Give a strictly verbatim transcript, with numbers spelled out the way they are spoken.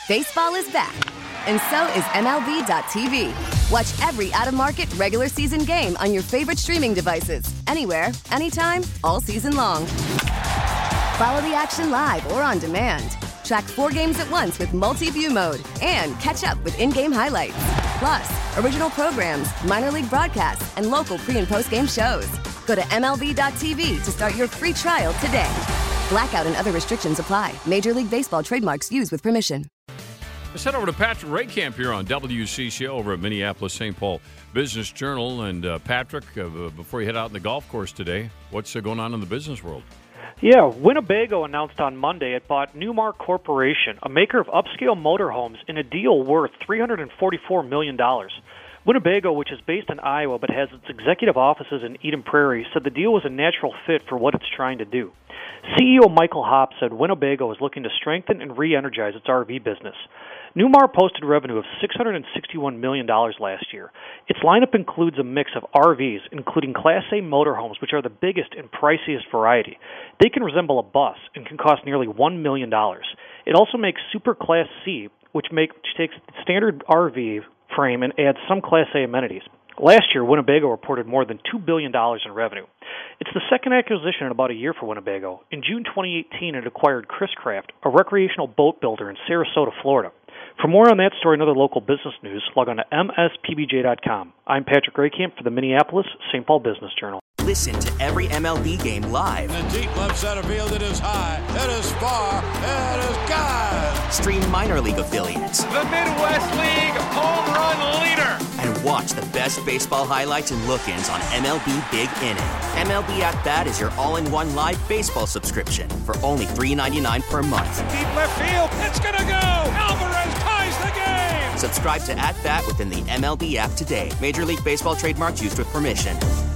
Baseball is back, and so is M L B dot T V. Watch every out-of-market regular season game on your favorite streaming devices, anywhere, anytime, all season long. Follow the action live or on demand. Track four games at once with multi-view mode and catch up with in-game highlights. Plus, original programs, minor league broadcasts, and local pre- and post-game shows. Go to M L B dot T V to start your free trial today. Blackout and other restrictions apply. Major League Baseball trademarks used with permission. Let's head over to Patrick Raycamp here on W C C over at Minneapolis Saint Paul Business Journal. And uh, Patrick, uh, before you head out in the golf course today, what's uh, going on in the business world? Yeah, Winnebago announced on Monday it bought Newmark Corporation, a maker of upscale motorhomes, in a deal worth three hundred forty-four million dollars. Winnebago, which is based in Iowa but has its executive offices in Eden Prairie, said the deal was a natural fit for what it's trying to do. C E O Michael Hopp said Winnebago is looking to strengthen and re-energize its R V business. Newmar posted revenue of six hundred sixty-one million dollars last year. Its lineup includes a mix of R Vs, including Class A motorhomes, which are the biggest and priciest variety. They can resemble a bus and can cost nearly one million dollars. It also makes Super Class C, which, make, which takes the standard R V frame and adds some Class A amenities. Last year, Winnebago reported more than two billion dollars in revenue. It's the second acquisition in about a year for Winnebago. In June twenty eighteen, it acquired Chris Craft, a recreational boat builder in Sarasota, Florida. For more on that story and other local business news, log on to M S P B J dot com. I'm Patrick Raycamp for the Minneapolis Saint Paul Business Journal. Listen to every M L B game live. In the deep left center field, it is high, it is far, it is gone. Stream minor league affiliates. The Midwest League home run leader. And watch the best baseball highlights and look-ins on M L B Big Inning. M L B At Bat is your all-in-one live baseball subscription for only three dollars and ninety-nine cents per month. Deep left field, it's gonna go. Alvarez ties the game. Subscribe to At Bat within the M L B app today. Major League Baseball trademarks used with permission.